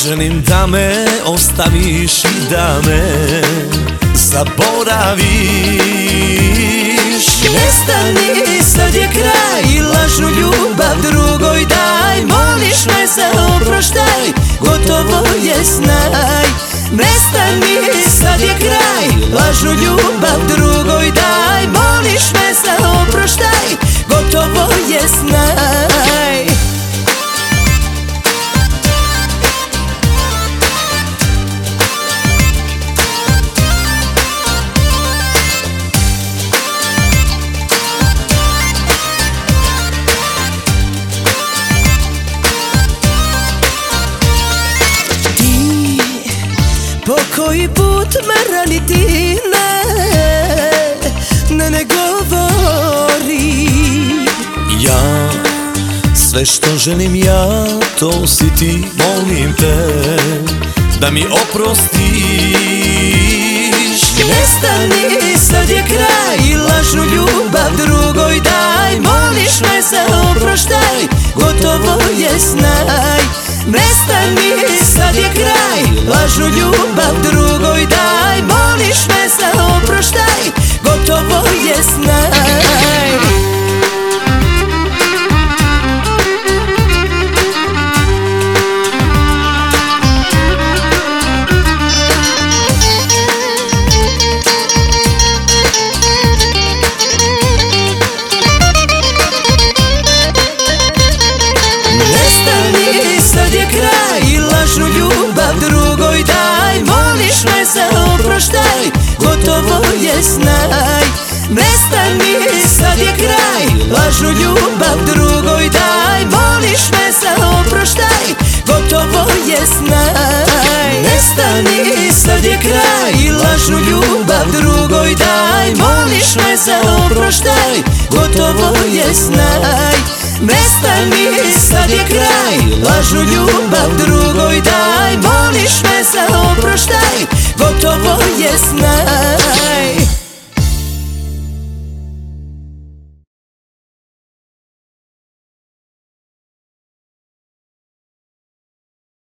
želim da me ostaviš i da me zaboraviš. Nestani, sad je kraj, lažnu ljubav drugoj daj. Moliš me za oproštaj, gotovo je znaj. Nestani, sad je kraj, lažnu ljubav drugoj daj. Moliš me za oproštaj, gotovo je znaj. Po koji put me rani ti ne govori. Ja, sve što želim ja, to si ti, molim te da mi oprostiš. Nestani, sad je kraj, lažnu ljubav drugoj daj. Moliš me za oproštaj, gotovo je znaj. Nestani, sad je kraj, lažnu ljubav drugoj daj. Moliš me za oproštaj, gotovo je znaj. Sad je kraj, lažnu ljubav drugoj daj. Moliš me za oproštaj, gotovo je znaj. Nestani, sad je kraj, lažnu ljubav drugoj daj. Moliš me za oproštaj, gotovo je znaj. Nestani, sad je kraj, lažnu ljubav drugoj daj. Moliš me za oproštaj, gotovo je znaj. Nestani, sad je kraj, lažnu ljubav drugoj daj. Moliš me za oproštaj, gotovo je znaj.